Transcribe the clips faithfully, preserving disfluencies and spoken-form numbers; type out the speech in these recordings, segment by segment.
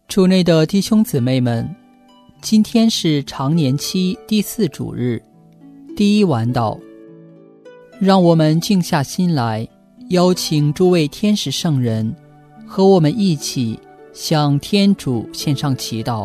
主内的弟兄姊妹们，今天是常年期第四主日，第一晚祷。让我们静下心来，邀请诸位天使圣人和我们一起向天主献上祈祷。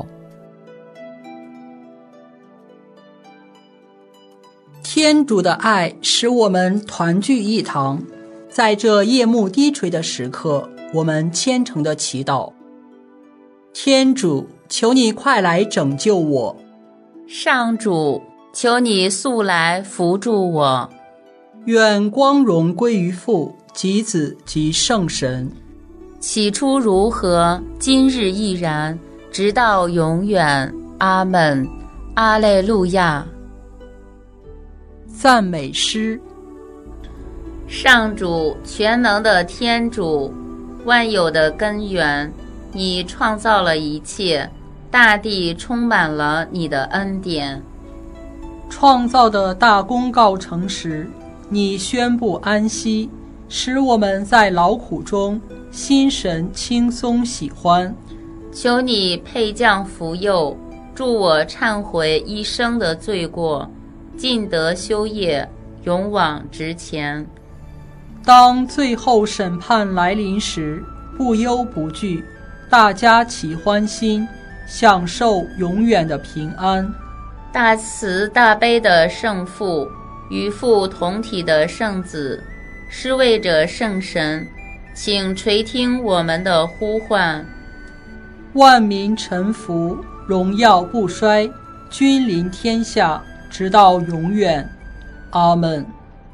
天主的爱使我们团聚一堂，在这夜幕低垂的时刻，我们虔诚地祈祷。天主，求你快来拯救我。 上主，求你速来扶助我。 愿光荣归于父及子及圣神。 起初如何，今日亦然，直到永远。阿们。阿肋路亚。 赞美诗。 上主，全能的天主，万有的根源，你创造了一切，大地充满了你的恩典。 创造的大功告成时，你宣布安息，使我们在劳苦中心神轻松喜欢。 求你配降福佑，助我忏悔一生的罪过，尽得修业，勇往直前。 当最后审判来临时，不忧不惧，大家齐欢心，享受永远的平安。 大慈大悲的圣父，与父同体的圣子，施为者圣神，请垂听我们的呼唤。 万民臣服，荣耀不衰，君临天下，直到永远。阿们。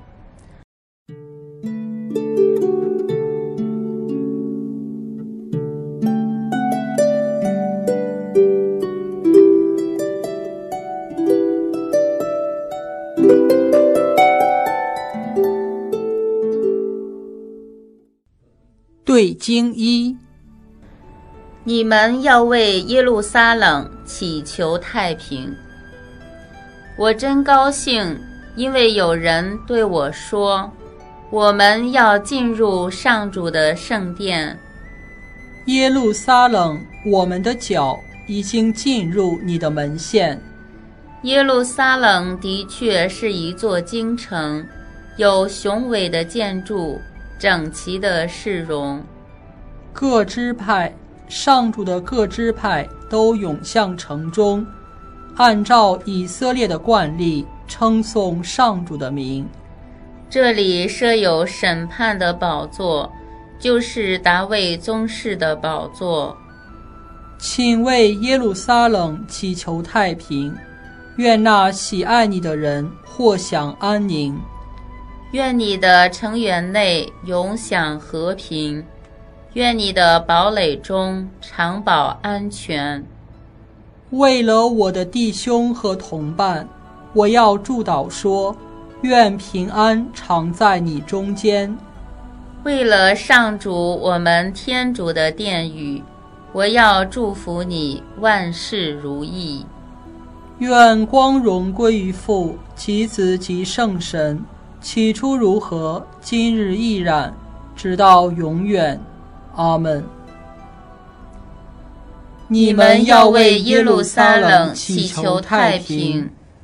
对经一， 你们要为耶路撒冷祈求太平。我真高兴，因为有人对我说，我们要进入上主的圣殿。 耶路撒冷，我们的脚已经进入你的门线。 耶路撒冷的确是一座京城，有雄伟的建筑，整齐的市容。 各支派，上主的各支派都涌向城中，按照以色列的惯例称颂上主的名。 这里设有审判的宝座，就是达味宗室的宝座。 请为耶路撒冷祈求太平，愿那喜爱你的人获享安宁。 愿你的城垣内永享和平，愿你的堡垒中常保安全。 为了我的弟兄和同伴，我要祝祷说，愿平安常在你中间。 为了上主我们天主的殿宇，我要祝福你万事如意。 愿光荣归于父及子及圣神，起初如何，今日亦然，直到永远。阿们。 你们要为耶路撒冷祈求太平。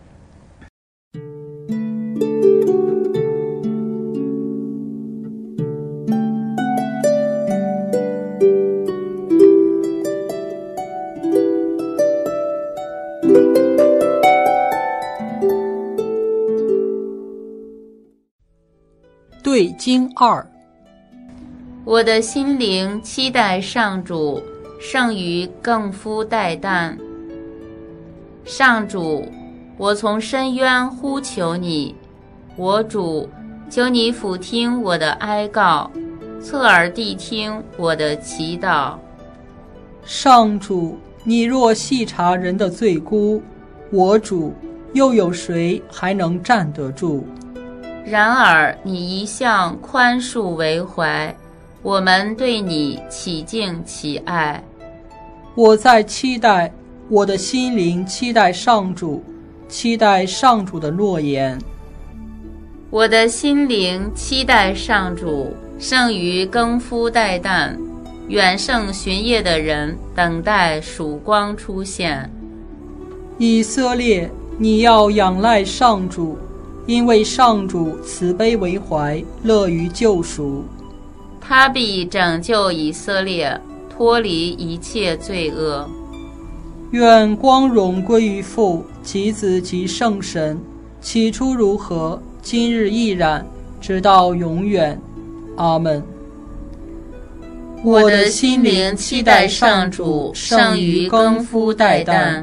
对经二。 我的心灵期待上主，胜于更夫待旦。上主，我从深渊呼求你，我主，求你俯听我的哀告，侧耳谛听我的祈祷。 上主，你若细察人的罪辜，我主，又有谁还能站得住？ 然而你一向宽恕为怀，我们对你起敬起爱。 我在期待，我的心灵期待上主，期待上主的诺言。 我的心灵期待上主，胜于更夫待旦。 远胜巡夜的人等待曙光出现。 以色列，你要仰赖上主，因为上主慈悲为怀，乐于救赎。 他必拯救以色列，脱离一切罪恶。 愿光荣归于父及子及圣神，起初如何，今日亦然，直到永远。阿们。 我的心灵期待上主，胜于更夫待旦。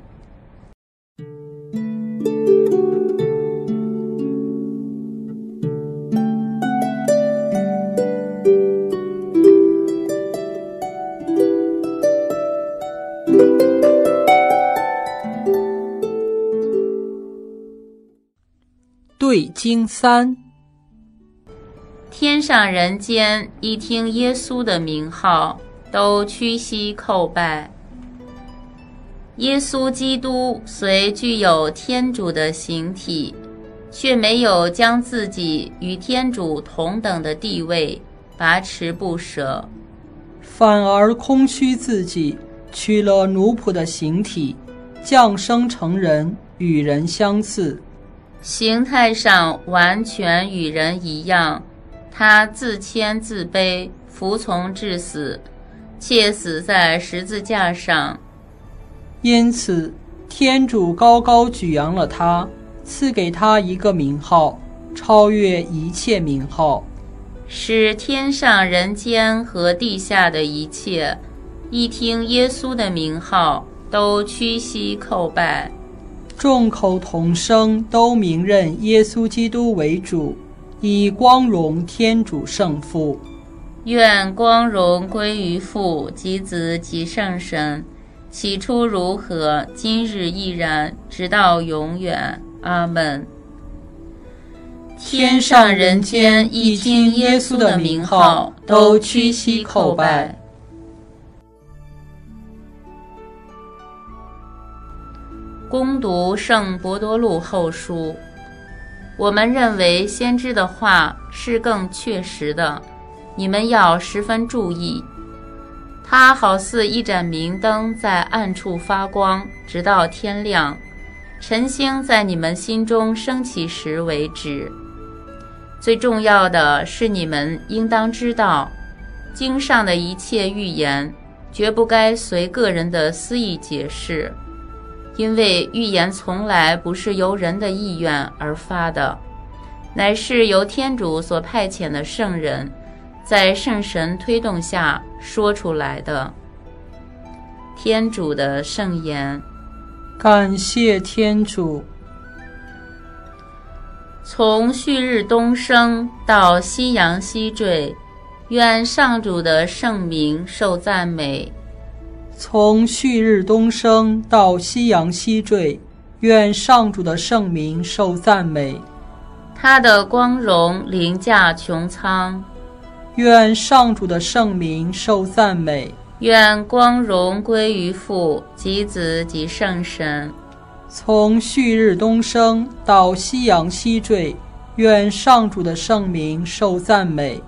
对经三。 天上人间一听耶稣的名号，都屈膝叩拜。耶稣基督虽具有天主的形体，却没有将自己与天主同等的地位把持不舍， 反而空虚自己，取了奴仆的形体，降生成人，与人相似。 形态上完全与人一样，他自谦自卑，服从至死，且死在十字架上。 因此，天主高高举扬了他，赐给他一个名号，超越一切名号， 使天上人间和地下的一切，一听耶稣的名号，都屈膝叩拜。 众口同声，都明认耶稣基督为主，以光荣天主圣父。 愿光荣归于父及子及圣神，起初如何，今日亦然，直到永远。阿们。天上人间一听耶稣的名号，都屈膝叩拜。攻读圣伯多禄后书，我们认为先知的话是更确实的，你们要十分注意。它好似一盏明灯在暗处发光，直到天亮，晨星在你们心中升起时为止。最重要的是，你们应当知道，经上的一切预言绝不该随个人的私意解释，因为预言从来不是由人的意愿而发的，乃是由天主所派遣的圣人，在圣神推动下说出来的。天主的圣言。 感谢天主。 从旭日东升到夕阳西坠，愿上主的圣名受赞美。 从旭日东升到夕阳西坠，愿上主的圣名受赞美。 他的光荣凌驾穹苍， 愿上主的圣名受赞美。 愿光荣归于父及子及圣神。 从旭日东升到夕阳西坠，愿上主的圣名受赞美。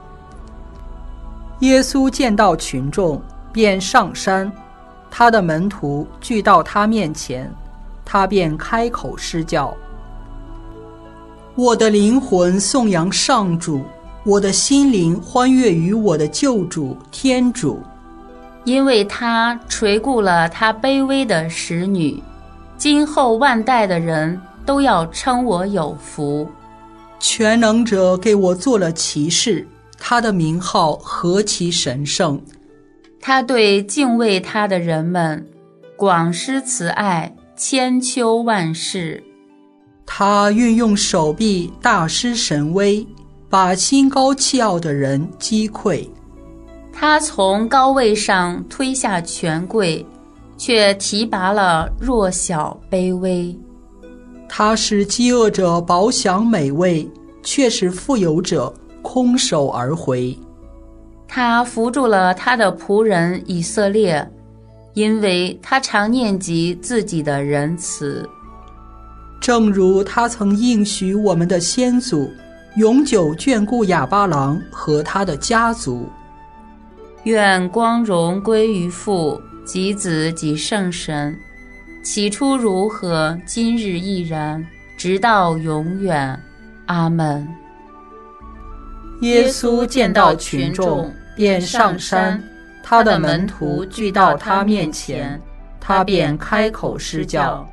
耶稣见到群众，便上山，他的门徒聚到他面前，他便开口施教：我的灵魂颂扬上主，我的心灵欢悦于我的救主天主， 因为他垂顾了他卑微的使女，今后万代的人都要称我有福。 全能者给我做了骑士，他的名号何其神圣！ 他对敬畏他的人们广施慈爱，千秋万世。 他运用手臂大施神威，把心高气傲的人击溃。 他从高位上推下权贵，却提拔了弱小卑微。 他使饥饿者饱享美味，却使富有者空手而回。 他扶助了他的仆人以色列，因为他常念及自己的仁慈。 正如他曾应许我们的先祖，永久眷顾亚巴郎和他的家族。 愿光荣归于父及子及圣神，起初如何，今日亦然，直到永远。阿们。 耶稣见到群众，便上山，他的门徒聚到他面前，他便开口施教。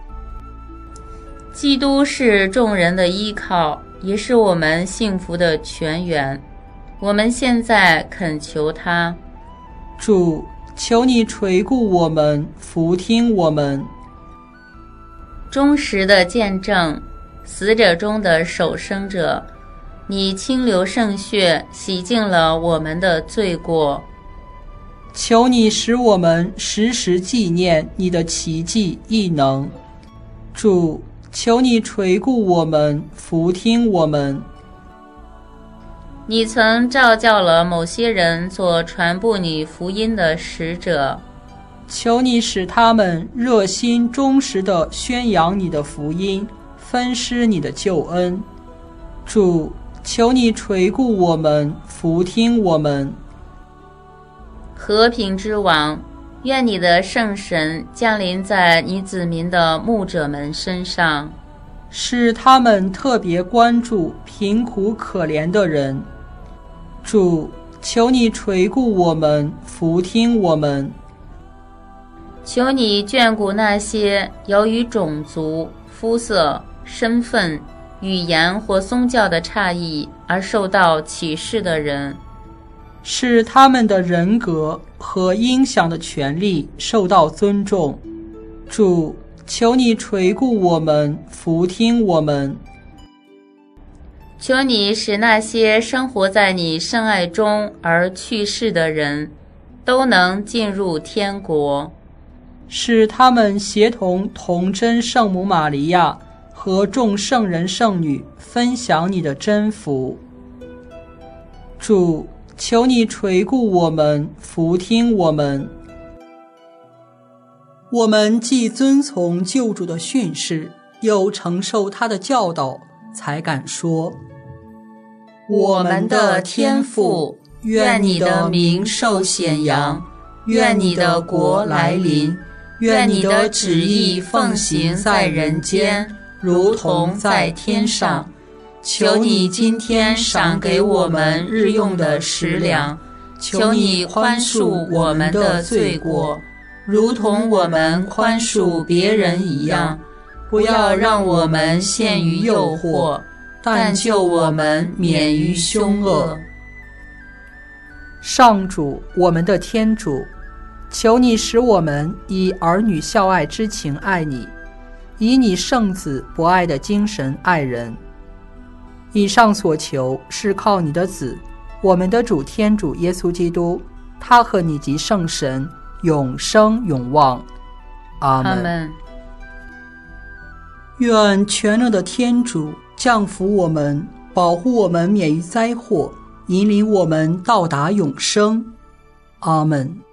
基督是众人的依靠，也是我们幸福的泉源。我们现在恳求他， 主，求你垂顾我们，俯听我们。 忠实的见证，死者中的首生者，你清流圣血洗净了我们的罪过。 求你使我们时时纪念你的奇迹异能。主，求你垂顾我们，俯听我们。 你曾召叫了某些人做传播你福音的使者， 求你使他们热心忠实地宣扬你的福音，分施你的救恩。主，求你垂顾我们，俯听我们。 和平之王，愿你的圣神降临在你子民的牧者们身上， 使他们特别关注贫苦可怜的人。主，求你垂顾我们，俯听我们。 求你眷顾那些由于种族、肤色、身份、语言或宗教的差异而受到歧视的人， 使他们的人格和应享的权利受到尊重。主，求你垂顾我们，俯听我们。 求你使那些生活在你圣爱中而去世的人都能进入天国， 使他们协同童真圣母玛利亚和众圣人圣女分享你的真福。主，求你垂顾我们，俯听我们。我们既遵从救主的训示，又承受他的教导，才敢说： 我们的天父，愿你的名受显扬，愿你的国来临，愿你的旨意奉行在人间，如同在天上。求你今天赏给我们日用的食粮，求你宽恕我们的罪过，如同我们宽恕别人一样，不要让我们陷于诱惑，但救我们免于凶恶。 上主，我们的天主，求你使我们以儿女孝爱之情爱你，以你圣子博爱的精神爱人。以上所求是靠你的子，我们的主天主耶稣基督，他和你及圣神永生永望。阿们。 阿们。 愿全能的天主降福我们，保护我们免于灾祸，引领我们到达永生。阿们。